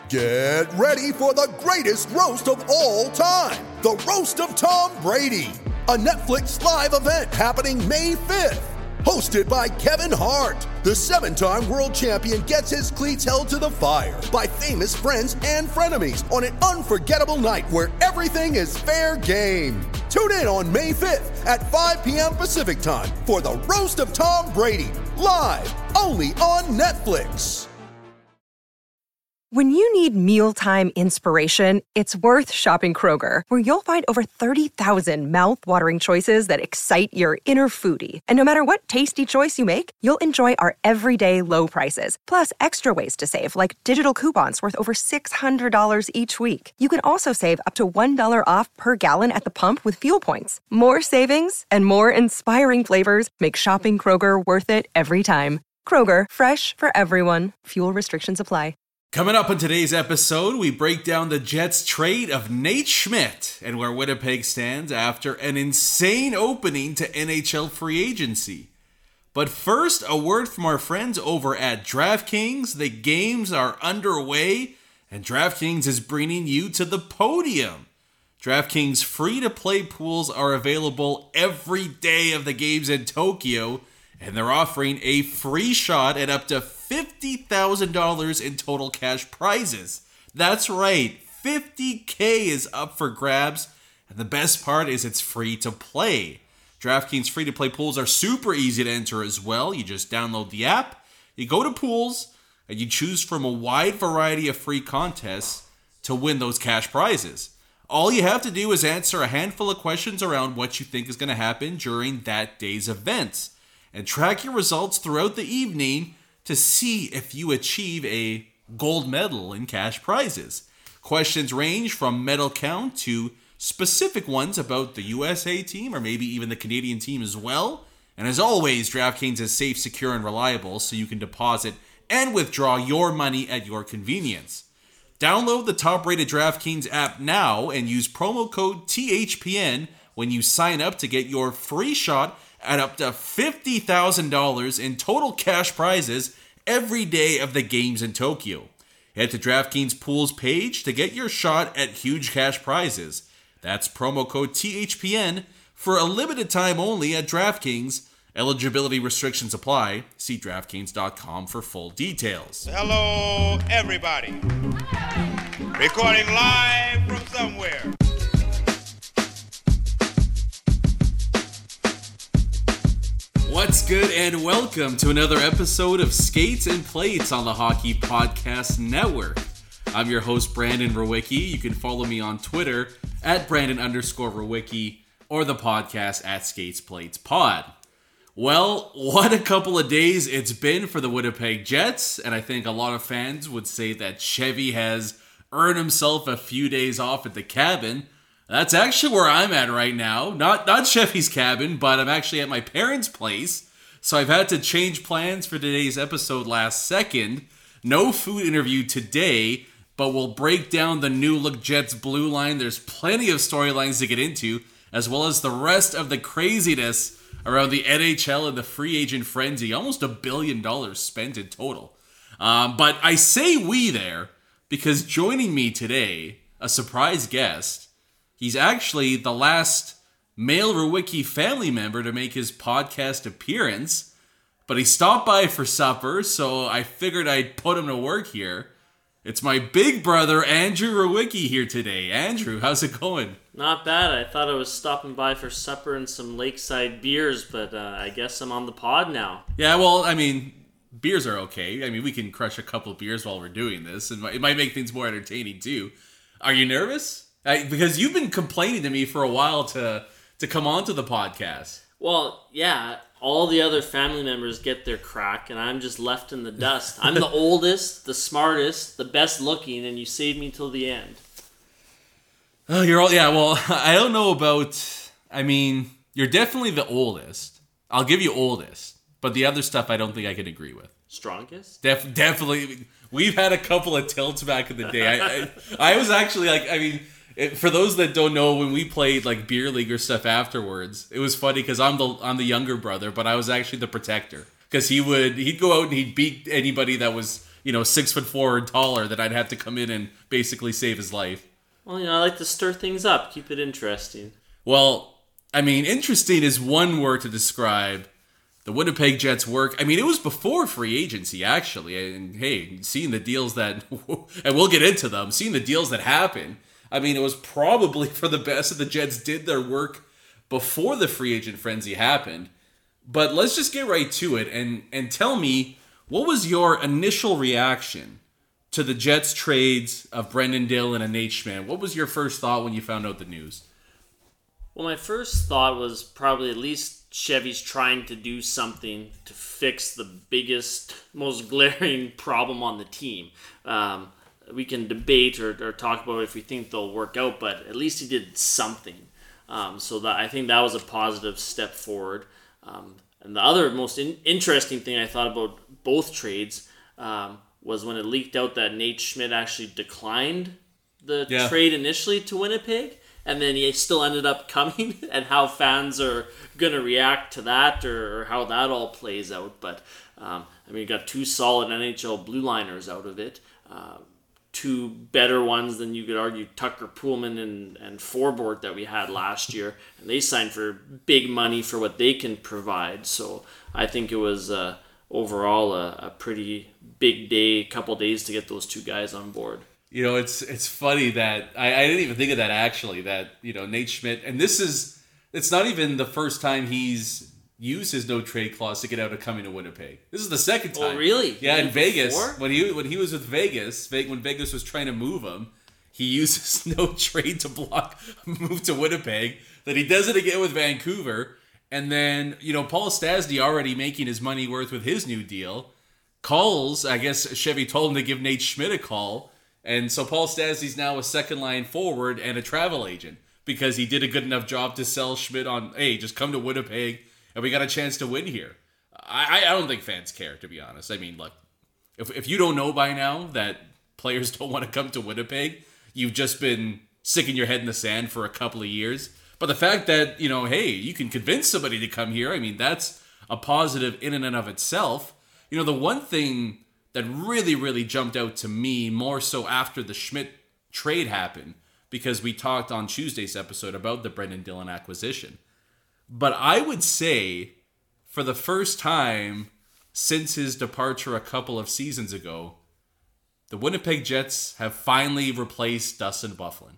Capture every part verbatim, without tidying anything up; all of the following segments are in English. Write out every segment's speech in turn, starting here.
Get ready for the greatest roast of all time, the Roast of Tom Brady, a Netflix live event happening May fifth. Hosted by Kevin Hart, the seven-time world champion gets his cleats held to the fire by famous friends and frenemies on an unforgettable night where everything is fair game. Tune in on May fifth at five p.m. Pacific time for the Roast of Tom Brady, live only on Netflix. When you need mealtime inspiration, it's worth shopping Kroger, where you'll find over thirty thousand mouth-watering choices that excite your inner foodie. And no matter what tasty choice you make, you'll enjoy our everyday low prices, plus extra ways to save, like digital coupons worth over six hundred dollars each week. You can also save up to one dollar off per gallon at the pump with fuel points. More savings and more inspiring flavors make shopping Kroger worth it every time. Kroger, fresh for everyone. Fuel restrictions apply. Coming up on today's episode, we break down the Jets' trade of Nate Schmidt and where Winnipeg stands after an insane opening to N H L free agency. But first, a word from our friends over at DraftKings. The games are underway, and DraftKings is bringing you to the podium. DraftKings free-to-play pools are available every day of the games in Tokyo, and they're offering a free shot at up to fifty thousand dollars in total cash prizes. That's right, fifty K is up for grabs, and the best part is it's free to play. DraftKings free-to-play pools are super easy to enter as well. You just download the app, you go to pools, and you choose from a wide variety of free contests to win those cash prizes. All you have to do is answer a handful of questions around what you think is going to happen during that day's events, and track your results throughout the evening to see if you achieve a gold medal in cash prizes. Questions range from medal count to specific ones about the U S A team or maybe even the Canadian team as well. And as always, DraftKings is safe, secure, and reliable, so you can deposit and withdraw your money at your convenience. Download the top-rated DraftKings app now and use promo code T H P N when you sign up to get your free shot at up to fifty thousand dollars in total cash prizes every day of the games in Tokyo. Head to DraftKings Pools page to get your shot at huge cash prizes. That's promo code T H P N for a limited time only at DraftKings. Eligibility restrictions apply. See DraftKings dot com for full details. Hello, everybody. Recording live from somewhere. What's good, and welcome to another episode of Skates and Plates on the Hockey Podcast Network. I'm your host, Brandon Rowicki. You can follow me on Twitter at Brandon underscore Rowicki or the podcast at Skates Plates Pod. Well, what a couple of days it's been for the Winnipeg Jets, and I think a lot of fans would say that Chevy has earned himself a few days off at the cabin. That's actually where I'm at right now. Not not Chevy's cabin, but I'm actually at my parents' place. So I've had to change plans for today's episode last second. No food interview today, but we'll break down the new look Jets blue line. There's plenty of storylines to get into, as well as the rest of the craziness around the N H L and the free agent frenzy. Almost a billion dollars spent in total. Um, but I say we there because joining me today, a surprise guest. He's actually the last male Rowicki family member to make his podcast appearance, but he stopped by for supper, so I figured I'd put him to work here. It's my big brother, Andrew Rowicki, here today. Andrew, how's it going? Not bad. I thought I was stopping by for supper and some lakeside beers, but uh, I guess I'm on the pod now. Yeah, well, I mean, beers are okay. I mean, we can crush a couple of beers while we're doing this, and it might make things more entertaining, too. Are you nervous? I, because you've been complaining to me for a while to to come onto the podcast. Well, yeah, all the other family members get their crack, and I'm just left in the dust. I'm the oldest, the smartest, the best looking, and you saved me till the end. Oh, you're all, yeah, well, I don't know about, I mean, you're definitely the oldest. I'll give you oldest, but the other stuff I don't think I can agree with. Strongest? Def, definitely. We've had a couple of tilts back in the day. I, I, I was actually like, I mean... It, for those that don't know, when we played like beer league or stuff afterwards, it was funny because I'm the I'm the younger brother, but I was actually the protector because he would he'd go out and he'd beat anybody that was you know, six foot four or taller that I'd have to come in and basically save his life. Well, you know, I like to stir things up, keep it interesting. Well, I mean, interesting is one word to describe the Winnipeg Jets' work. I mean, it was before free agency, actually. And hey, seeing the deals that, and we'll get into them, seeing the deals that happened, I mean, it was probably for the best that the Jets did their work before the free agent frenzy happened. But let's just get right to it and, and tell me, what was your initial reaction to the Jets trades of Brendan Dillon and Nate Schmidt? What was your first thought when you found out the news? Well, my first thought was probably at least Chevy's trying to do something to fix the biggest, most glaring problem on the team. Um, we can debate or, or talk about if we think they'll work out, but at least he did something. Um, so that I think that was a positive step forward. Um, and the other most in- interesting thing I thought about both trades um, was when it leaked out that Nate Schmidt actually declined the yeah. trade initially to Winnipeg. And then he still ended up coming, and how fans are going to react to that, or, or how that all plays out. But, um, I mean, you got two solid N H L blue liners out of it. Uh, two better ones than you could argue Tucker Poolman and, and Forbort that we had last year. And they signed for big money for what they can provide. So I think it was uh, overall a, a pretty big day, couple days to get those two guys on board. You know, it's it's funny that I, I didn't even think of that actually, that, you know, Nate Schmidt, and this is, it's not even the first time he's used his no trade clause to get out of coming to Winnipeg. This is the second time. Oh, really? Yeah, in Vegas, before? when he when he was with Vegas, when Vegas was trying to move him, he used his no trade to block move to Winnipeg. Then he does it again with Vancouver, and then, you know, Paul Stastny already making his money worth with his new deal, calls, I guess Chevy told him to give Nate Schmidt a call. And so Paul Stastny's now a second line forward and a travel agent because he did a good enough job to sell Schmidt on, hey, just come to Winnipeg and we got a chance to win here. I, I don't think fans care, to be honest. I mean, look, if, if you don't know by now that players don't want to come to Winnipeg, you've just been sticking your head in the sand for a couple of years. But the fact that, you know, hey, you can convince somebody to come here, I mean, that's a positive in and of itself. You know, the one thing that really, really jumped out to me more so after the Schmidt trade happened, because we talked on Tuesday's episode about the Brendan Dillon acquisition. But I would say, for the first time since his departure a couple of seasons ago, the Winnipeg Jets have finally replaced Dustin Byfuglien.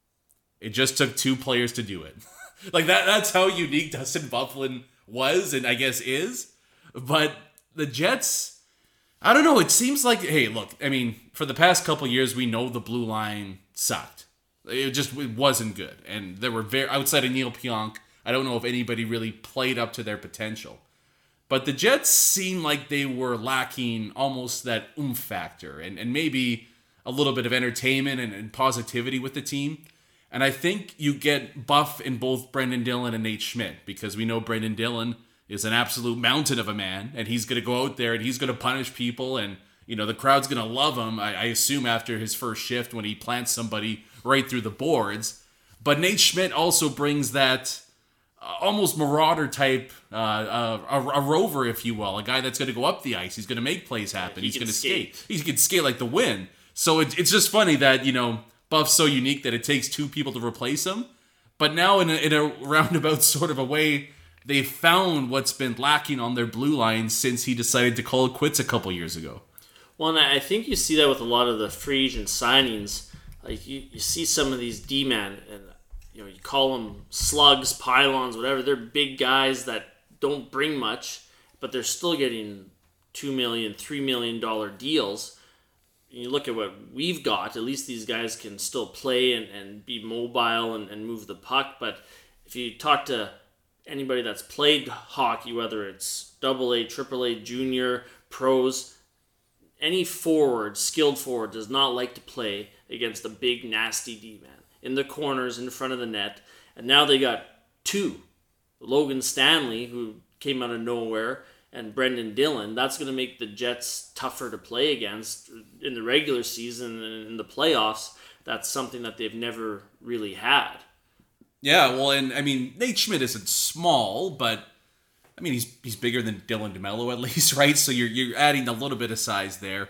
It just took two players to do it. Like, that that's how unique Dustin Byfuglien was, and I guess is. But the Jets, I don't know, it seems like, hey, look, I mean, for the past couple years, we know the blue line sucked. It just it wasn't good. And there were very, outside of Neil Pionk, I don't know if anybody really played up to their potential. But the Jets seemed like they were lacking almost that oomph factor and, and maybe a little bit of entertainment and, and positivity with the team. And I think you get buff in both Brendan Dillon and Nate Schmidt, because we know Brendan Dillon is an absolute mountain of a man, and he's going to go out there and he's going to punish people, and, you know, the crowd's going to love him, I, I assume, after his first shift when he plants somebody right through the boards. But Nate Schmidt also brings that uh, almost marauder type, uh, uh, a, a rover, if you will, a guy that's going to go up the ice. He's going to make plays happen. He he's going to skate. skate. He can skate like the wind. So it, it's just funny that, you know, Buff's so unique that it takes two people to replace him. But now in a, in a roundabout sort of a way, they found what's been lacking on their blue line since he decided to call it quits a couple years ago. Well, and I think you see that with a lot of the free agent signings. Like, you, you see some of these D-man, and, you know, you call them slugs, pylons, whatever. They're big guys that don't bring much, but they're still getting two million dollars, three million dollars deals. And you look at what we've got, at least these guys can still play and, and be mobile and, and move the puck. But if you talk to anybody that's played hockey, whether it's double A, triple A, junior, pros, any forward, skilled forward, does not like to play against a big, nasty D-man in the corners, in front of the net. And now they got two. Logan Stanley, who came out of nowhere, and Brendan Dillon. That's going to make the Jets tougher to play against in the regular season and in the playoffs. That's something that they've never really had. Yeah, well, and I mean, Nate Schmidt isn't small, but I mean, he's he's bigger than Dylan DeMello at least, right? So you're you're adding a little bit of size there.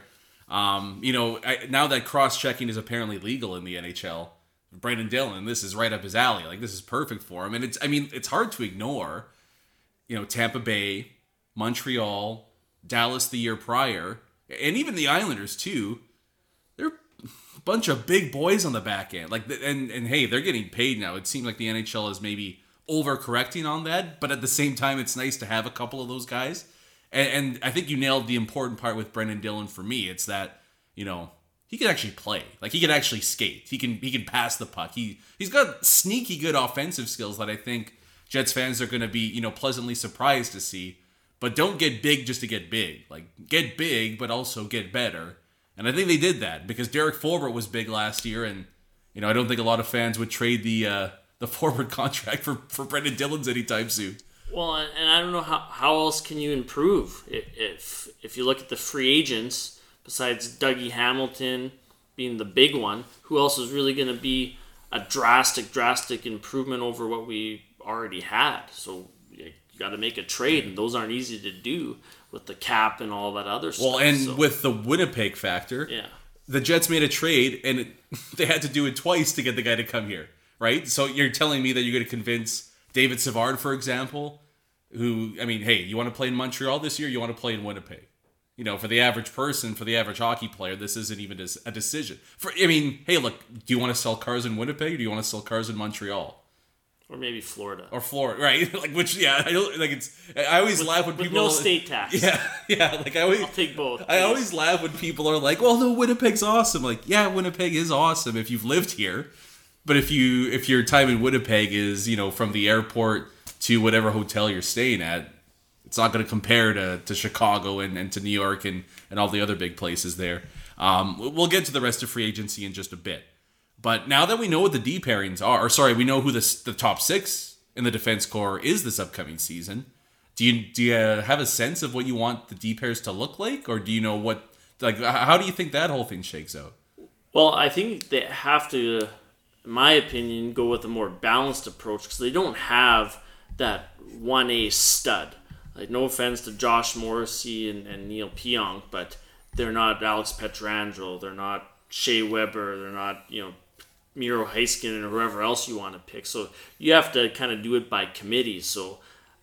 Um, you know, I, now that cross-checking is apparently legal in the N H L, Brandon Dillon, this is right up his alley. Like, this is perfect for him. And it's, I mean, it's hard to ignore, you know, Tampa Bay, Montreal, Dallas the year prior, and even the Islanders too. They're a bunch of big boys on the back end. Like, and, and hey, they're getting paid now. It seems like the N H L is maybe overcorrecting on that, but at the same time, it's nice to have a couple of those guys. And, and I think you nailed the important part with Brendan Dillon for me. It's that, you know, he can actually play. Like, he can actually skate. He can he can pass the puck. He he's got sneaky good offensive skills that I think Jets fans are going to be, you know, pleasantly surprised to see. But don't get big just to get big. Like, get big, but also get better. And I think they did that because Derek Forbort was big last year, and you know, I don't think a lot of fans would trade the uh, the Forbort contract for for Brendan Dillon's anytime soon. Well, and I don't know how, how else can you improve if if you look at the free agents besides Dougie Hamilton being the big one. Who else is really going to be a drastic, drastic improvement over what we already had? So you got to make a trade, and those aren't easy to do with the cap and all that other stuff. Well, and so, with the Winnipeg factor, yeah, the Jets made a trade, and it, they had to do it twice to get the guy to come here, right? So you're telling me that you're going to convince David Savard, for example, who, I mean, hey, you want to play in Montreal this year? You want to play in Winnipeg? You know, for the average person, for the average hockey player, this isn't even a decision. For I mean, hey, look, do you want to sell cars in Winnipeg, or do you want to sell cars in Montreal? Or maybe Florida. Or Florida, right? Like, which, yeah, I don't, like, it's, I always with, laugh when with people... no state tax. Yeah, yeah, like, I always... I'll take both. I always laugh when people are like, well, no, Winnipeg's awesome. Like, yeah, Winnipeg is awesome if you've lived here. But if you, if your time in Winnipeg is, you know, from the airport to whatever hotel you're staying at, it's not going to compare to, to Chicago and, and to New York and, and all the other big places there. Um, we'll get to the rest of free agency in just a bit. But now that we know what the D pairings are, or sorry, we know who the, the top six in the defense core is this upcoming season, do you do you have a sense of what you want the D pairs to look like, or do you know what, like, how do you think that whole thing shakes out? Well, I think they have to, in my opinion, go with a more balanced approach because they don't have that one A stud. Like, no offense to Josh Morrissey and, and Neil Pionk, but they're not Alex Pietrangelo, they're not Shea Weber, they're not, you know, Miro Heiskanen or whoever else you want to pick. So you have to kind of do it by committee. So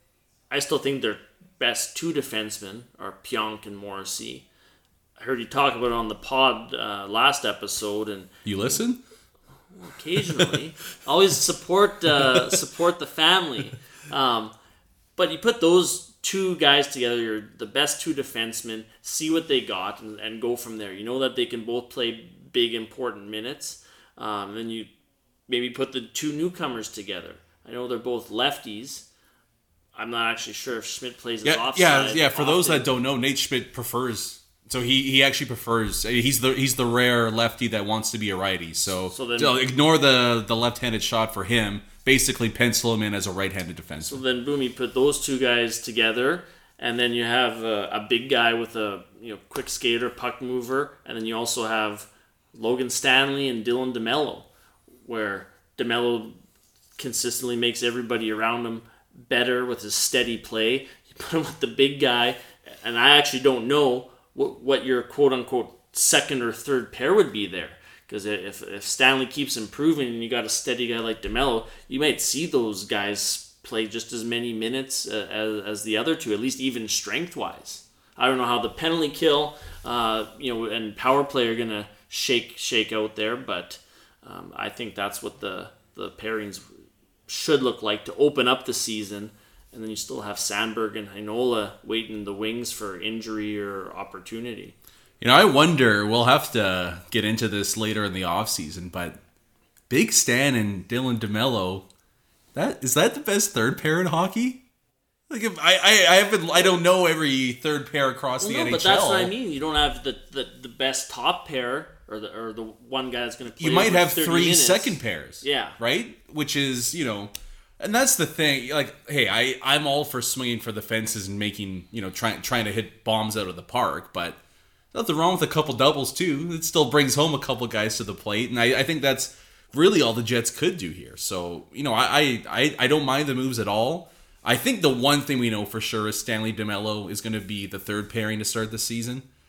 I still think their best two defensemen are Pionk and Morrissey. I heard you talk about it on the pod uh, last episode, and you listen occasionally. Always support uh, support the family. Um, but you put those two guys together, you're the best two defensemen, see what they got, and, and go from there. You know that they can both play big, important minutes. Um, then you maybe put the two newcomers together. I know they're both lefties. I'm not actually sure if Schmidt plays yeah, his offside. Yeah, yeah. For often. those that don't know, Nate Schmidt prefers. So he, he actually prefers. He's the he's the rare lefty that wants to be a righty. So, so then, so ignore the the left-handed shot for him. Basically, pencil him in as a right-handed defenseman. So then, boom, you put those two guys together, and then you have a, a big guy with a you know quick skater, puck mover, and then you also have Logan Stanley and Dylan DeMello, where DeMello consistently makes everybody around him better with his steady play. You put him with the big guy, and I actually don't know what, what your quote-unquote second or third pair would be there. Because if, if Stanley keeps improving and you got a steady guy like DeMello, you might see those guys play just as many minutes uh, as, as the other two, at least even strength-wise. I don't know how the penalty kill uh, you know, and power play are going to shake shake out there, but um, I think that's what the, the pairings should look like to open up the season. And then you still have Sandberg and Heinola waiting in the wings for injury or opportunity. You know, I wonder, we'll have to get into this later in the offseason, but Big Stan and Dylan DeMello, that is that the best third pair in hockey? Like, if I, I, I haven't, I don't know every third pair across well, the no, N H L. But that's what I mean. You don't have the, the, the best top pair or the or the one guy that's going to play. You might have three minutes. second pairs. Yeah. Right? Which is, you know, and that's the thing. Like, hey, I, I'm all for swinging for the fences and making, you know, trying trying to hit bombs out of the park, but nothing wrong with a couple doubles too. It still brings home a couple guys to the plate, and I, I think that's really all the Jets could do here. So, you know, I, I, I don't mind the moves at all. I think the one thing we know for sure is Stanley DeMello is going to be the third pairing to start the season.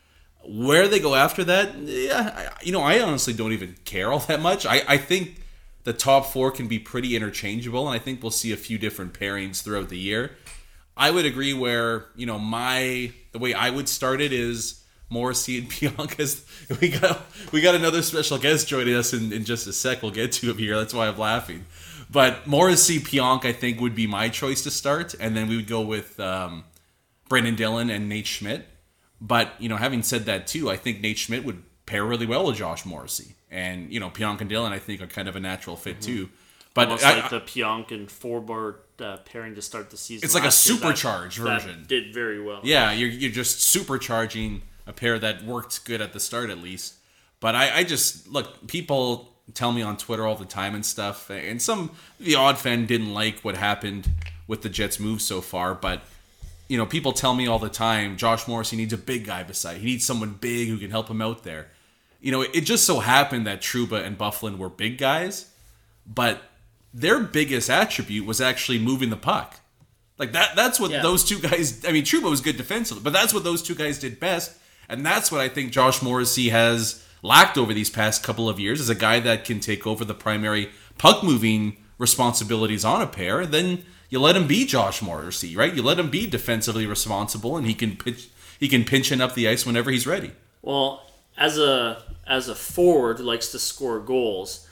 Where they go after that, yeah, I, you know, I honestly don't even care all that much. I, I think the top four can be pretty interchangeable, and I think we'll see a few different pairings throughout the year. I would agree where, you know, my the way I would start it is Morrissey and Pionk. As we got we got another special guest joining us in, in just a sec. We'll get to him here. That's why I'm laughing. But Morrissey, Pionk, I think would be my choice to start, and then we would go with um, Brendan Dillon and Nate Schmidt. But, you know, having said that, too, I think Nate Schmidt would pair really well with Josh Morrissey. And, you know, Pionk and Dillon, I think, are kind of a natural fit, mm-hmm. too. But almost I, like the Pionk and Forbort uh, pairing to start the season. It's like a that, supercharged version. That did very well. Yeah, you're, you're just supercharging a pair that worked good at the start, at least. But I, I just, look, people tell me on Twitter all the time and stuff. And some, the odd fan didn't like what happened with the Jets' move so far, but... You know, people tell me all the time, Josh Morrissey needs a big guy beside. He needs someone big who can help him out there. You know, it just so happened that Trouba and Byfuglien were big guys, but their biggest attribute was actually moving the puck. Like, that that's what yeah. those two guys... I mean, Trouba was good defensively, but that's what those two guys did best, and that's what I think Josh Morrissey has lacked over these past couple of years, as a guy that can take over the primary puck-moving responsibilities on a pair, then... You let him be Josh Morrissey, right? You let him be defensively responsible, and he can pitch, he can pinch in up the ice whenever he's ready. Well, as a as a forward who likes to score goals,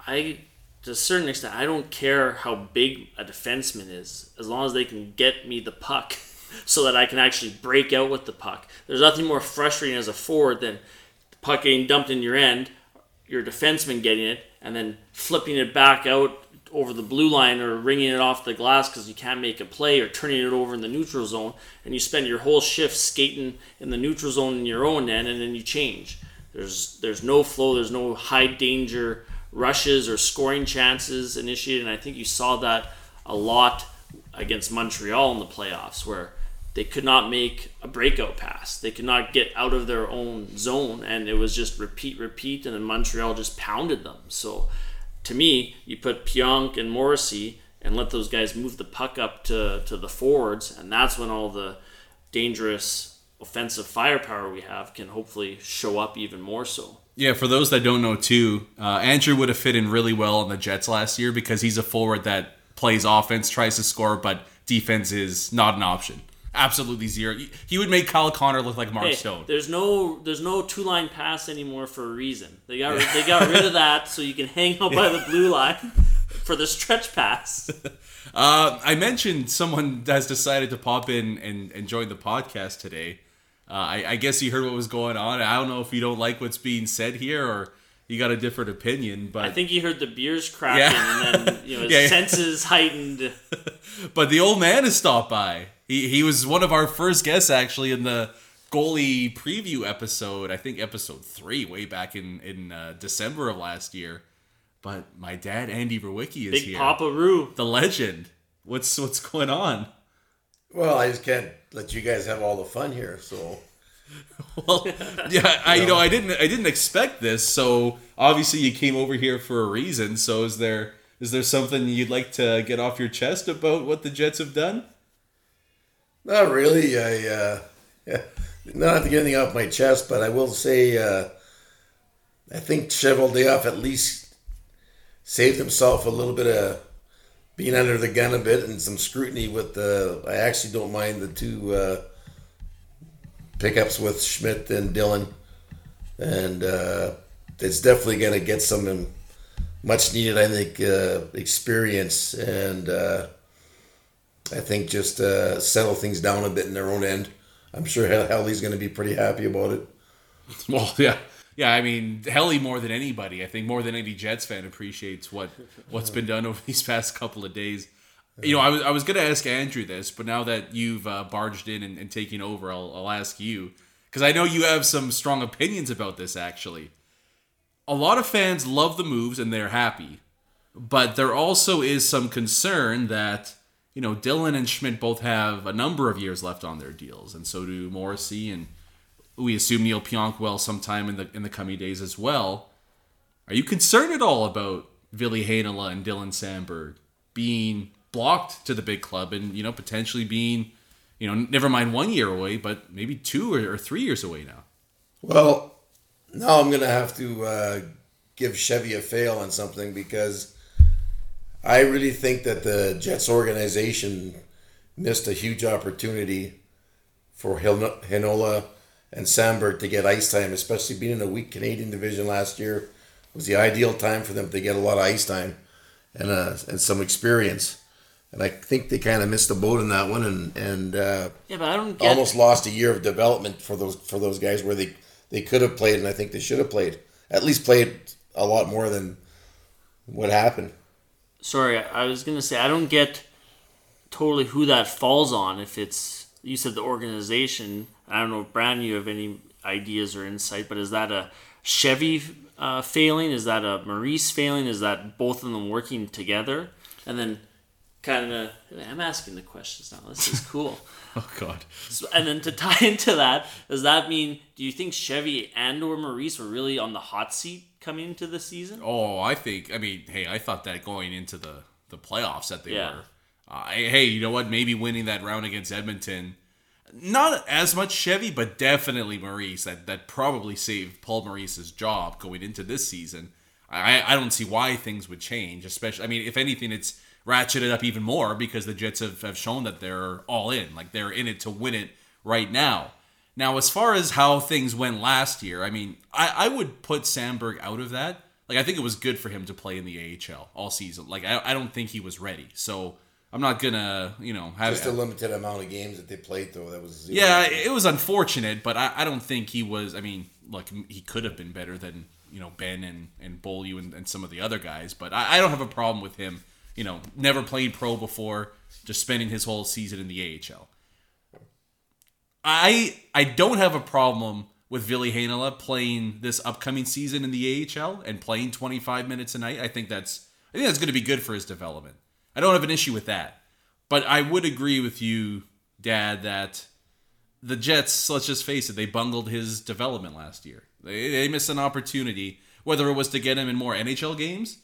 I to a certain extent I don't care how big a defenseman is, as long as they can get me the puck, so that I can actually break out with the puck. There's nothing more frustrating as a forward than the puck getting dumped in your end, your defenseman getting it, and then flipping it back out over the blue line or ringing it off the glass because you can't make a play, or turning it over in the neutral zone, and you spend your whole shift skating in the neutral zone in your own end, and then you change. There's there's no flow, there's no high danger rushes or scoring chances initiated, and I think you saw that a lot against Montreal in the playoffs, where they could not make a breakout pass. They could not get out of their own zone, and it was just repeat, repeat, and then Montreal just pounded them. So to me, you put Pionk and Morrissey and let those guys move the puck up to, to the forwards, and that's when all the dangerous offensive firepower we have can hopefully show up even more so. Yeah, for those that don't know too, uh, Andrew would have fit in really well on the Jets last year because he's a forward that plays offense, tries to score, but defense is not an option. Absolutely zero. He would make Kyle Connor look like Mark hey, Stone. There's no there's no two line pass anymore for a reason. They got they got rid of that so you can hang out by the blue line for the stretch pass. Uh, I mentioned someone has decided to pop in and, and join the podcast today. Uh, I, I guess you heard what was going on. I don't know if you don't like what's being said here or you got a different opinion, but I think you heard the beers cracking yeah. and then you know his yeah, yeah. senses heightened. But the old man has stopped by. He he was one of our first guests actually in the goalie preview episode. I think episode three, way back in in uh, December of last year. But my dad, Andy Rowicki, is Big here. Papa Roo, the legend. What's what's going on? Well, I just can't let you guys have all the fun here. So, well, yeah, I you know I didn't I didn't expect this. So obviously you came over here for a reason. So is there is there something you'd like to get off your chest about what the Jets have done? Not really. I uh, yeah, not have to get anything off my chest, but I will say uh, I think Cheveldayoff at least saved himself a little bit of being under the gun a bit and some scrutiny with the. I actually don't mind the two uh, pickups with Schmidt and Dillon, and uh, it's definitely going to get some much needed, I think, uh, experience and. Uh, I think just uh, settle things down a bit in their own end. I'm sure Helly's going to be pretty happy about it. Well, yeah. Yeah, I mean, Helly more than anybody. I think more than any Jets fan appreciates what, what's been done over these past couple of days. You know, I was I was going to ask Andrew this, but now that you've uh, barged in and, and taken over, I'll, I'll ask you. Because I know you have some strong opinions about this, actually. A lot of fans love the moves and they're happy. But there also is some concern that... You know, Dillon and Schmidt both have a number of years left on their deals, and so do Morrissey, and we assume Neil Pionk will sometime in the in the coming days as well. Are you concerned at all about Ville Heinola and Dylan Samberg being blocked to the big club and, you know, potentially being, you know, never mind one year away, but maybe two or, or three years away now? Well, now I'm going to have to uh, give Chevy a fail on something because I really think that the Jets organization missed a huge opportunity for Heinola and Sandberg to get ice time, especially being in a weak Canadian division last year. It was the ideal time for them to get a lot of ice time and uh, and some experience. And I think they kind of missed the boat in that one, and and uh, yeah, but I don't get... almost lost a year of development for those for those guys where they, they could have played, and I think they should have played. At least played a lot more than what happened. Sorry, I was going to say, I don't get totally who that falls on. If it's, you said the organization, I don't know if Brandon, you have any ideas or insight, but is that a Chevy uh, failing? Is that a Maurice failing? Is that both of them working together? And then kind of, I'm asking the questions now. This is cool. Oh, God. So, and then to tie into that, does that mean, do you think Chevy and or Maurice were really on the hot seat coming into the season? Oh, I think, I mean, hey, I thought that going into the, the playoffs that they yeah. were. Uh, hey, you know what? Maybe winning that round against Edmonton, not as much Chevy, but definitely Maurice. That that probably saved Paul Maurice's job going into this season. I, I don't see why things would change, especially, I mean, if anything, it's ratcheted up even more because the Jets have, have shown that they're all in. Like, they're in it to win it right now. Now, as far as how things went last year, I mean, I, I would put Sandberg out of that. Like, I think it was good for him to play in the A H L all season. Like, I, I don't think he was ready. So, I'm not going to, you know, have... Just a limited amount of games that they played, though. That was zero. Yeah, it was unfortunate, but I, I don't think he was... I mean, look, he could have been better than, you know, Ben and, and Beaulieu and, and some of the other guys, but I, I don't have a problem with him, you know, never played pro before, just spending his whole season in the A H L. I I don't have a problem with Ville Heinola playing this upcoming season in the A H L and playing twenty-five minutes a night. I think that's I think that's going to be good for his development. I don't have an issue with that. But I would agree with you, Dad, that the Jets, let's just face it, they bungled his development last year. They, they missed an opportunity, whether it was to get him in more N H L games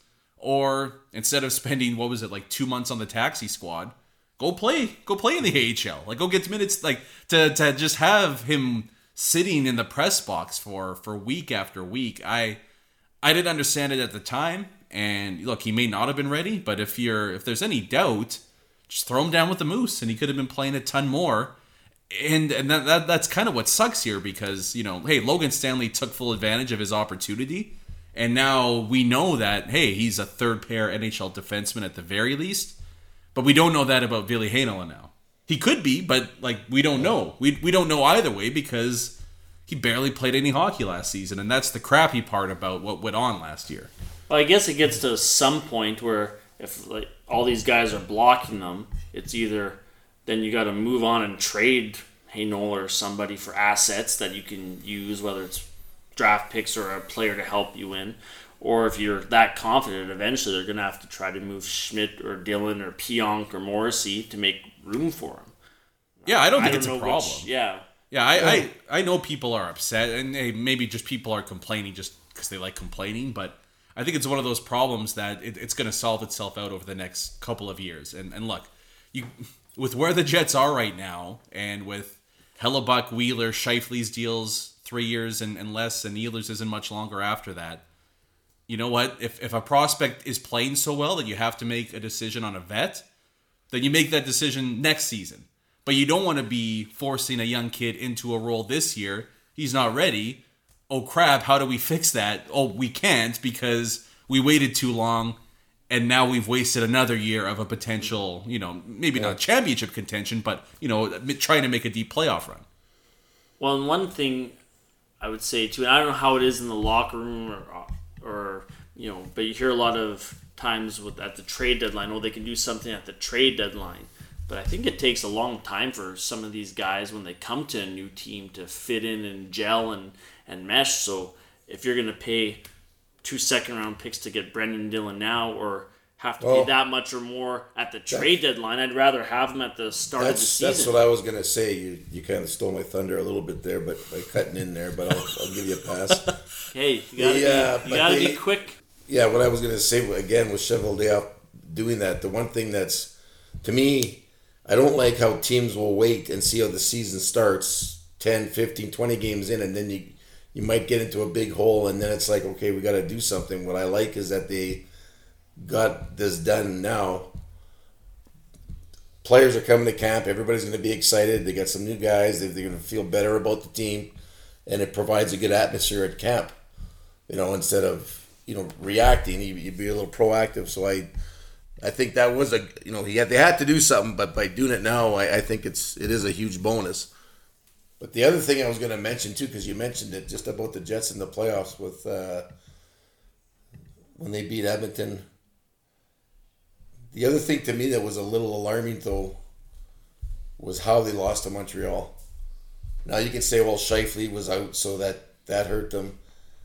or instead of spending, what was it, like two months on the taxi squad, go play, go play in the A H L. Like, go get minutes, like, to, to just have him sitting in the press box for, for week after week. I I didn't understand it at the time. And look, he may not have been ready, but if you're if there's any doubt, just throw him down with the Moose, and he could have been playing a ton more. And and that, that that's kind of what sucks here because, you know, hey, Logan Stanley took full advantage of his opportunity, and now we know that, hey, he's a third pair N H L defenseman at the very least, but we don't know that about Ville Heinola now. He could be, but like we don't know. We we don't know either way because he barely played any hockey last season, and that's the crappy part about what went on last year. Well, I guess it gets to some point where if like all these guys are blocking them, it's either then you got to move on and trade Heinola or somebody for assets that you can use, whether it's draft picks or a player to help you win, or if you're that confident, eventually they're going to have to try to move Schmidt or Dillon or Pionk or Morrissey to make room for him. Yeah, I don't think I it's don't a know problem. Which, yeah. Yeah, I, I, I know people are upset, and hey, maybe just people are complaining just because they like complaining, but I think it's one of those problems that it, it's going to solve itself out over the next couple of years. And and look, you with where the Jets are right now, and with Hellebuck, Wheeler, Scheifele's deals three years and, and less, and Ehlers isn't much longer after that. You know what? If if a prospect is playing so well that you have to make a decision on a vet, then you make that decision next season. But you don't want to be forcing a young kid into a role this year. He's not ready. Oh crap, how do we fix that? Oh, we can't because we waited too long and now we've wasted another year of a potential, you know, maybe yeah. not championship contention, but, you know, trying to make a deep playoff run. Well, and one thing I would say too, and I don't know how it is in the locker room or, or you know, but you hear a lot of times with at the trade deadline, oh, they can do something at the trade deadline. But I think it takes a long time for some of these guys when they come to a new team to fit in and gel and, and mesh. So if you're going to pay two second round picks to get Brendan Dillon now or have to pay oh, that much or more at the trade deadline, I'd rather have them at the start of the season. That's what I was going to say. You you kind of stole my thunder a little bit there, but by cutting in there, but I'll, I'll give you a pass. Hey, you got to uh, be, you gotta be quick. Yeah, what I was going to say, again, with Cheveldayoff doing that, the one thing that's, to me, I don't like how teams will wait and see how the season starts ten, fifteen, twenty games in, and then you you might get into a big hole, and then it's like, okay, we got to do something. What I like is that they got this done now. Players are coming to camp. Everybody's going to be excited. They got some new guys. They're going to feel better about the team, and it provides a good atmosphere at camp. You know, instead of, you know, reacting, you, you'd be a little proactive. So I, I think that was a, you know, he had, they had to do something, but by doing it now, I, I think it's it is a huge bonus. But the other thing I was going to mention too, because you mentioned it, just about the Jets in the playoffs with uh, when they beat Edmonton. The other thing to me that was a little alarming, though, was how they lost to Montreal. Now you can say, well, Scheifele was out, so that, that hurt them.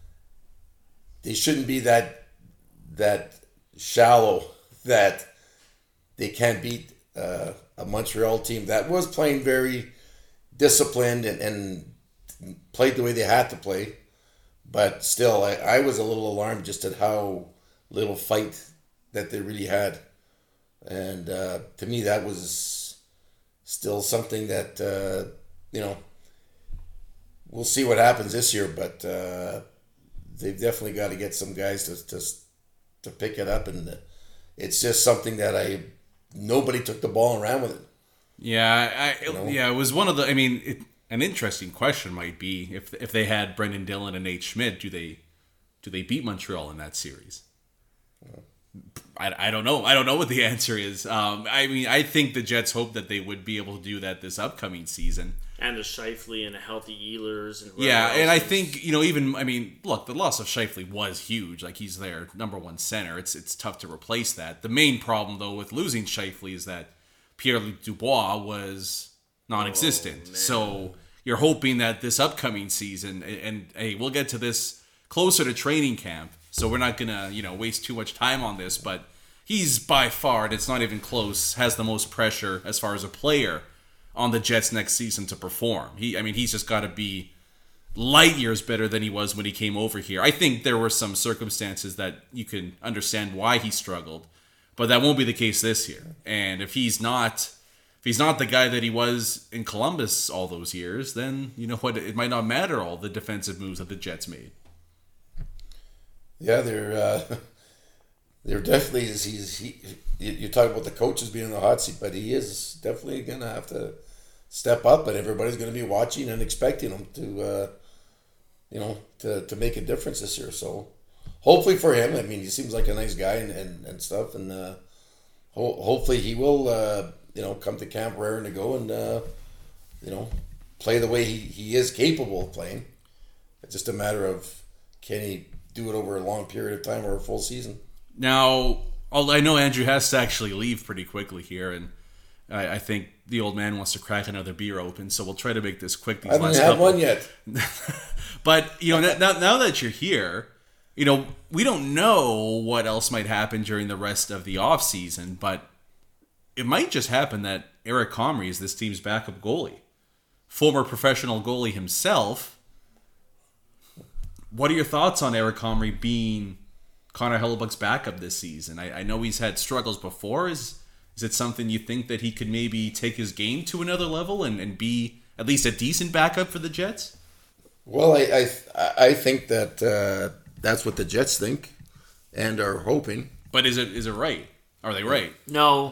They shouldn't be that that shallow that they can't beat uh, a Montreal team that was playing very disciplined and, and played the way they had to play. But still, I, I was a little alarmed just at how little fight that they really had. And uh, to me, that was still something that, uh, you know, we'll see what happens this year, but uh, they've definitely got to get some guys to, to to pick it up. And it's just something that I, nobody took the ball and ran with it. Yeah, I, You know? yeah, it was one of the, I mean, it, an interesting question might be if if they had Brendan Dillon and Nate Schmidt, do they do they beat Montreal in that series? Yeah. I, I don't know. I don't know what the answer is. Um, I mean, I think the Jets hope that they would be able to do that this upcoming season. And a Scheifele and a healthy Ehlers. And yeah, and I is. think, you know, even, I mean, look, the loss of Scheifele was huge. Like, he's their number one center. It's it's tough to replace that. The main problem, though, with losing Scheifele is that Pierre-Luc Dubois was non-existent. Oh, so you're hoping that this upcoming season, and, and hey, we'll get to this closer to training camp, so we're not going to, you know, waste too much time on this, but he's by far, and it's not even close, has the most pressure as far as a player on the Jets next season to perform. He, I mean, he's just got to be light years better than he was when he came over here. I think there were some circumstances that you can understand why he struggled, but that won't be the case this year. And if he's not, if he's not the guy that he was in Columbus all those years, then you know what? It might not matter all the defensive moves that the Jets made. Yeah, they're uh, they're definitely he's, he's he. You, you talk about the coaches being in the hot seat, but he is definitely going to have to step up, and everybody's going to be watching and expecting him to, uh, you know, to, to make a difference this year. So hopefully for him, I mean, he seems like a nice guy and, and, and stuff, and uh, ho- hopefully he will, uh, you know, come to camp raring to go and, uh, you know, play the way he, he is capable of playing. It's just a matter of can he do it over a long period of time or a full season. Now, I know Andrew has to actually leave pretty quickly here, and I, I think the old man wants to crack another beer open, so we'll try to make this quick. These I haven't last had couple. one yet. But, you know, now, now that you're here, you know, we don't know what else might happen during the rest of the offseason, but it might just happen that Eric Comrie is this team's backup goalie. Former professional goalie himself. What are your thoughts on Eric Comrie being Connor Hellebuyck's backup this season? I, I know he's had struggles before. Is is it something you think that he could maybe take his game to another level and, and be at least a decent backup for the Jets? Well, I I, I think that uh, that's what the Jets think and are hoping. But is it is it right? Are they right? No.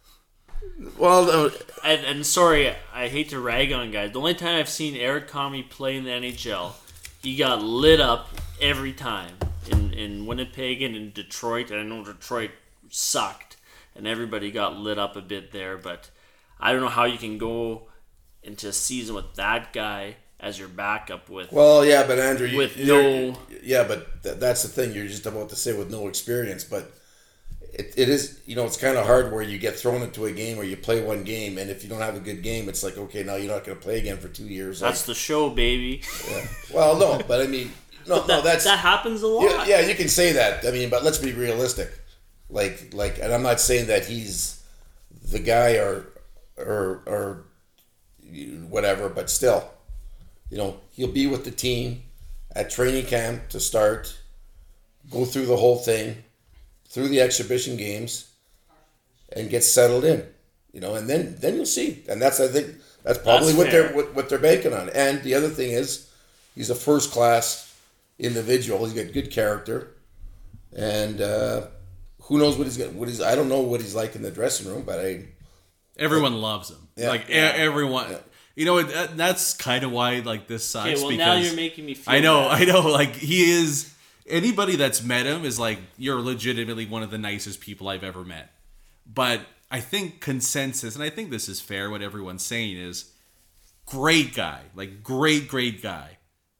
Well, uh, And, and sorry, I hate to rag on guys. The only time I've seen Eric Comrie play in the N H L, he got lit up every time. In, in Winnipeg and in Detroit, and I know Detroit sucked, and everybody got lit up a bit there, but I don't know how you can go into a season with that guy as your backup with well, yeah, but Andrew, you, with you're- no... yeah, but th- that's the thing. You're just about to say with no experience, but it, it is, you know, it's kind of hard where you get thrown into a game or you play one game, and if you don't have a good game, it's like, okay, now you're not going to play again for two years. That's like, the show, baby. yeah. Well, no, but I mean, no, That, no, that's that happens a lot. yeah, yeah, you can say that. I mean, but let's be realistic. Like, like, and I'm not saying that he's the guy or or or whatever, but still, you know, he'll be with the team at training camp to start, go through the whole thing, through the exhibition games, and get settled in. You know, and then then you'll see. And that's I think that's probably That's what fair. they're what, what they're banking on. And the other thing is, he's a first class individual. He's got good character, and uh, who knows what he's got? What he's I don't know what he's like in the dressing room, but I everyone like, loves him. Yeah, like yeah, e- everyone. Yeah. You know, that, that's kind of why like this sucks. Okay, well because now you're making me feel I know, bad. I know. Like he is. Anybody that's met him is like, you're legitimately one of the nicest people I've ever met. But I think consensus, and I think this is fair, what everyone's saying is, great guy. Like, great, great guy.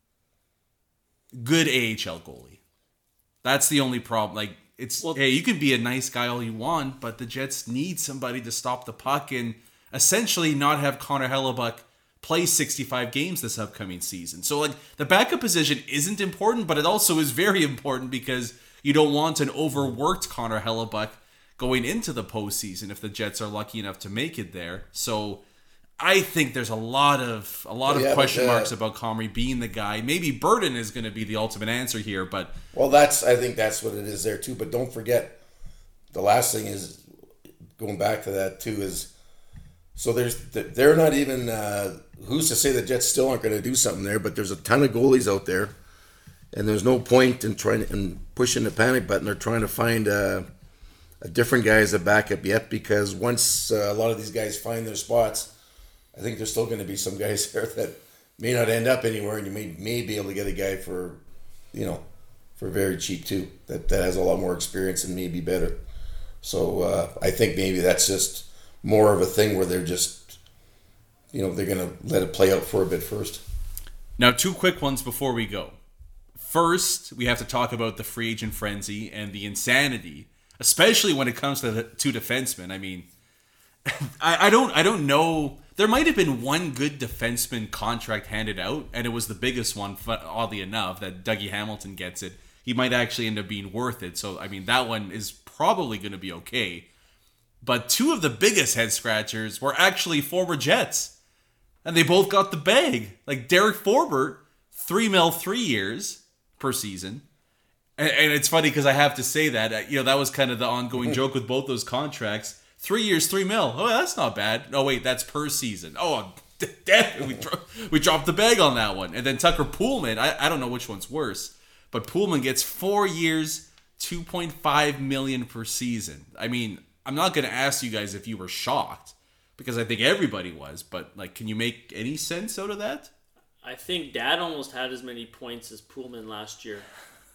Good A H L goalie. That's the only problem. Like, it's, Well, hey, you can be a nice guy all you want, but the Jets need somebody to stop the puck and essentially not have Connor Hellebuck play sixty-five games this upcoming season. So, like, the backup position isn't important, but it also is very important because you don't want an overworked Connor Hellebuck going into the postseason if the Jets are lucky enough to make it there. So, I think there's a lot of a lot of Yeah, question but, uh, marks about Comrie being the guy. Maybe Burden is going to be the ultimate answer here, but Well, that's I think that's what it is there too. But don't forget, the last thing is going back to that too is so there's they're not even uh, who's to say the Jets still aren't going to do something there? But there's a ton of goalies out there, and there's no point in trying in pushing the panic button or trying to find uh, a different guy as a backup yet. Because once uh, a lot of these guys find their spots, I think there's still going to be some guys there that may not end up anywhere, and you may may be able to get a guy for, you know, for very cheap too. That that has a lot more experience and maybe better. So uh, I think maybe that's just more of a thing where they're just, you know, they're going to let it play out for a bit first. now two quick ones before we go. First, we have to talk about the free agent frenzy and the insanity, especially when it comes to the two defensemen. I mean, I, I don't I don't know. There might have been one good defenseman contract handed out, and it was the biggest one, oddly enough, that Dougie Hamilton gets it. He might actually end up being worth it. So, I mean, that one is probably going to be okay. But two of the biggest head scratchers were actually former Jets. And they both got the bag. Like Derek Forbort, three mil, three years per season. And, and it's funny because I have to say that, you know, that was kind of the ongoing joke with both those contracts. Three years, three mil. Oh, that's not bad. No, wait, that's per season. Oh, damn, we, dro- we dropped the bag on that one. And then Tucker Poolman, I, I don't know which one's worse, but Poolman gets four years, two point five million dollars per season. I mean, I'm not going to ask you guys if you were shocked, because I think everybody was, but like, can you make any sense out of that? I think Dad almost had as many points as Poolman last year.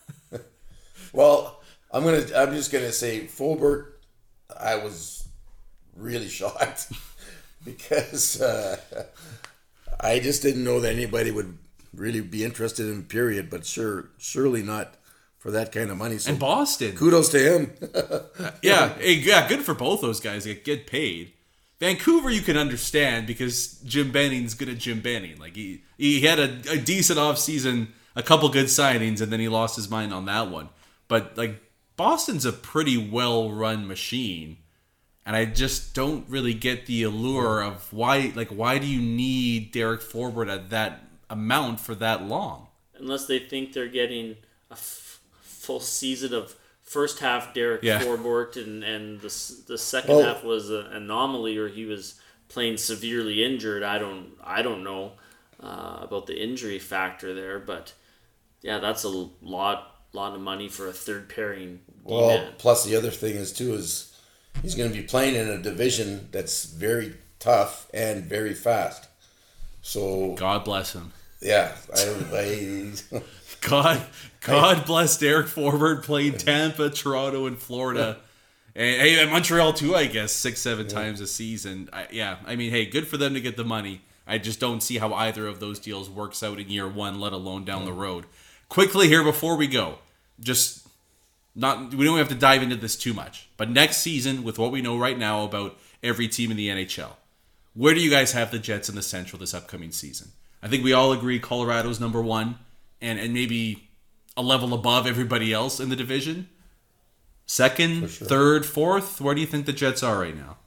Well, I'm gonna. I'm just gonna say, Forbort, I was really shocked because uh, I just didn't know that anybody would really be interested in. Period, but sure, surely not for that kind of money. So And Boston, kudos to him. yeah, hey, yeah, good for both those guys. They get paid. Vancouver, you can understand because Jim Benning's good at Jim Benning. Like he he had a, a decent offseason, a couple good signings, and then he lost his mind on that one. But like Boston's a pretty well-run machine, and I just don't really get the allure of why. Like, why do you need Derek Forbort at that amount for that long? Unless they think they're getting a f- full season of first half Derek Yeah. Forbort, and, and the s- the second Well- half was an anomaly, or he was playing severely injured. I don't I don't know uh, about the injury factor there, but yeah, that's a lot lot of money for a third pairing Well, D-man. plus the other thing is too is he's going to be playing in a division that's very tough and very fast. So God bless him. yeah, I, I God, God bless Derek Forbort. Played Tampa, Toronto, and Florida, and, hey, and Montreal too. I guess six, seven times a season. I, yeah, I mean, hey, good for them to get the money. I just don't see how either of those deals works out in year one, let alone down the road. Quickly here before we go, just not we don't have to dive into this too much, but next season, with what we know right now about every team in the N H L, where do you guys have the Jets in the Central this upcoming season? I think we all agree Colorado's number one, and, and maybe a level above everybody else in the division. Second, sure. third, fourth, where do you think the Jets are right now?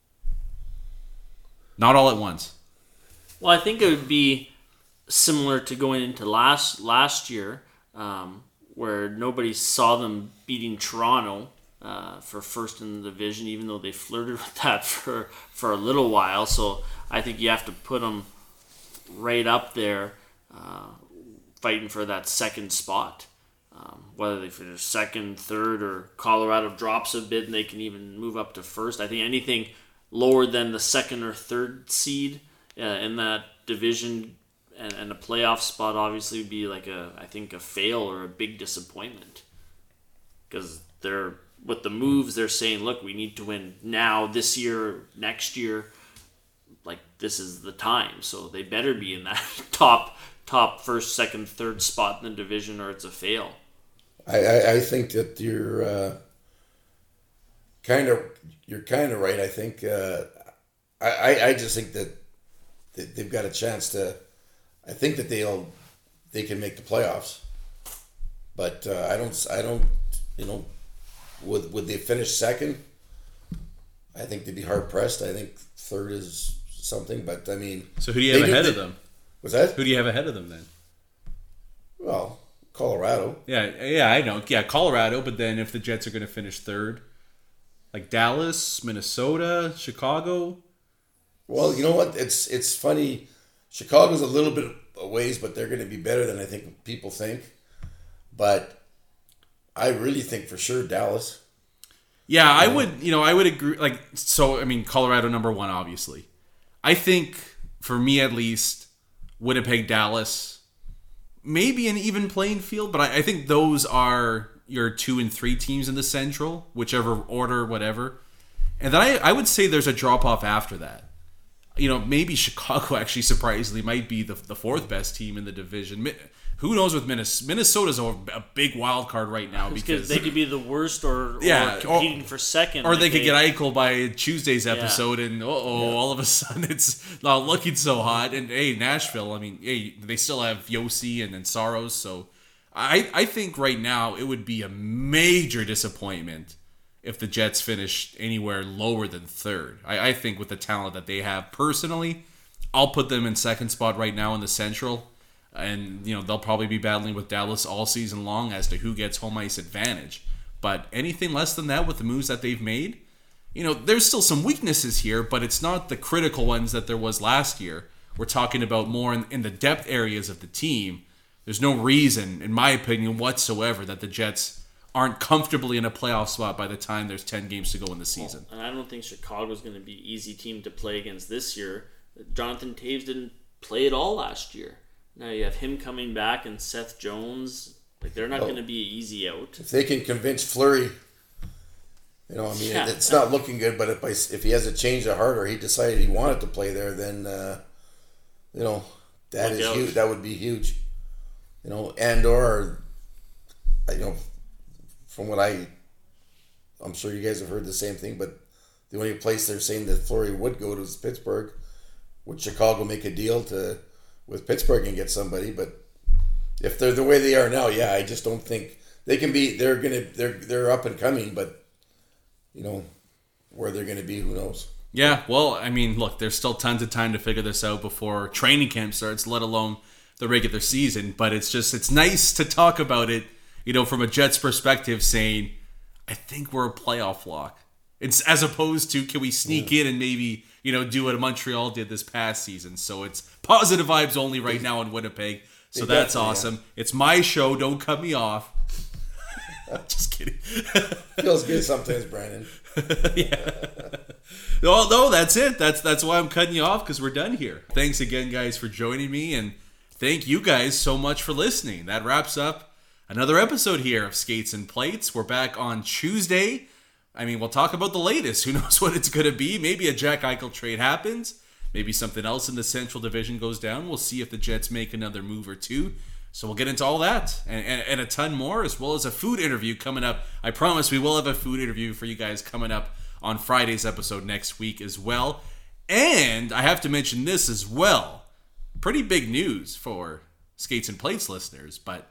Not all at once. Well, I think it would be similar to going into last last year, um, where nobody saw them beating Toronto uh, for first in the division, even though they flirted with that for, for a little while. So I think you have to put them right up there uh, fighting for that second spot. Um, whether they finish second, third, or Colorado drops a bit and they can even move up to first. I think anything lower than the second or third seed uh, in that division and, and a playoff spot obviously would be like a, I think, a fail or a big disappointment. Because they're, with the moves, they're saying, look, we need to win now, this year, next year. Like, this is the time. So they better be in that top, top first, second, third spot in the division or it's a fail. I, I, I think that you're uh, kind of you're kind of right. I think uh, I, I just think that they've got a chance to. I think that they'll they can make the playoffs, but uh, I don't I don't you know would would they finish second? I think they'd be hard pressed. I think third is something, but I mean. So who do you have ahead do, of them? What's that? Who do you have ahead of them then? Well. Colorado. Yeah, yeah, I know. Yeah, Colorado, but then if the Jets are going to finish third, like Dallas, Minnesota, Chicago. Well, you know what? It's it's funny. Chicago's a little bit a ways, but they're going to be better than I think people think. But I really think for sure Dallas. Yeah, I would, you know, I would agree. Like, so, I mean, Colorado number one, obviously. I think, for me at least, Winnipeg, Dallas, maybe an even playing field, but I, I think those are your two and three teams in the Central, whichever order, whatever. And then I, I would say there's a drop-off after that. You know, maybe Chicago actually surprisingly might be the, the fourth best team in the division. Who knows with Minnesota? Minnesota's a, a big wild card right now because they could be the worst or, or yeah, competing or, for second. Or like they could they, get Eichel by Tuesday's episode yeah. and uh-oh, yeah. all of a sudden it's not looking so hot. And hey, Nashville, I mean, hey, they still have Yossi and then Saros. So I, I think right now it would be a major disappointment if the Jets finished anywhere lower than third. I, I think with the talent that they have personally, I'll put them in second spot right now in the Central. And, you know, they'll probably be battling with Dallas all season long as to who gets home ice advantage. But anything less than that with the moves that they've made, you know, there's still some weaknesses here, but it's not the critical ones that there was last year. We're talking about more in, in the depth areas of the team. There's no reason, in my opinion, whatsoever that the Jets aren't comfortably in a playoff spot by the time there's ten games to go in the season. Well, and I don't think Chicago's going to be an easy team to play against this year. Jonathan Toews didn't play at all last year. Now you have him coming back and Seth Jones. Like, they're not well, going to be an easy out. If they can convince Fleury, you know, I mean, yeah. it's not looking good, but if I, if he has a change of heart or he decided he wanted to play there, then, uh, you know, that Look is out. huge. That would be huge. You know, and or, you know, from what I, I'm sure you guys have heard the same thing, but the only place they're saying that Fleury would go to is Pittsburgh. Would Chicago make a deal to with Pittsburgh and get somebody? But if they're the way they are now, yeah, I just don't think they can be. They're gonna they're they're up and coming, but you know where they're gonna be, who knows? Yeah, well, I mean, look, there's still tons of time to figure this out before training camp starts, let alone the regular season. But it's just it's nice to talk about it, you know, from a Jets perspective, saying I think we're a playoff lock. It's as opposed to can we sneak yeah. in and maybe, you know, do what Montreal did this past season. So it's positive vibes only right now in Winnipeg. So they that's awesome. Yeah. It's my show. Don't cut me off. Just kidding. Feels good sometimes, Brandon. yeah. No, no, that's it. That's that's why I'm cutting you off, because we're done here. Thanks again, guys, for joining me, and thank you guys so much for listening. That wraps up another episode here of Skates and Plates. We're back on Tuesday. I mean, we'll talk about the latest. Who knows what it's going to be? Maybe a Jack Eichel trade happens. Maybe something else in the Central Division goes down. We'll see if the Jets make another move or two. So we'll get into all that and, and, and a ton more, as well as a food interview coming up. I promise we will have a food interview for you guys coming up on Friday's episode next week as well. And I have to mention this as well. Pretty big news for Skates and Plates listeners, but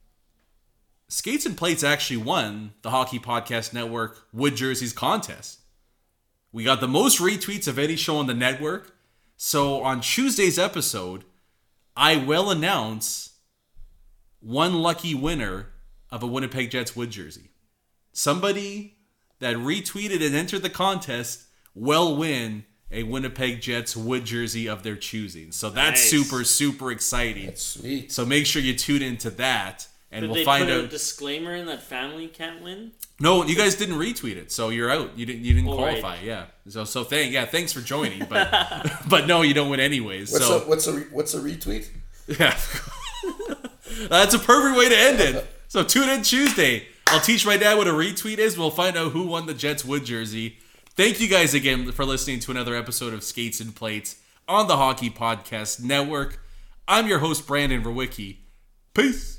Skates and Plates actually won the Hockey Podcast Network Wood Jerseys contest. We got the most retweets of any show on the network. So on Tuesday's episode, I will announce one lucky winner of a Winnipeg Jets Wood jersey. Somebody that retweeted and entered the contest will win a Winnipeg Jets wood jersey of their choosing. So that's Nice. super, super exciting. That's sweet. So make sure you tune into that, and Did we'll they find put out. a disclaimer in that family can't win? No, you guys didn't retweet it, so you're out. You didn't. You didn't Oh, qualify. right. Yeah. So so thank yeah thanks for joining, but but no, you don't win anyways. What's so a what's a re- what's a retweet? yeah, that's a perfect way to end it. So tune in Tuesday. I'll teach my dad what a retweet is. We'll find out who won the Jets wood jersey. Thank you guys again for listening to another episode of Skates and Plates on the Hockey Podcast Network. I'm your host, Brandon Verwicki. Peace.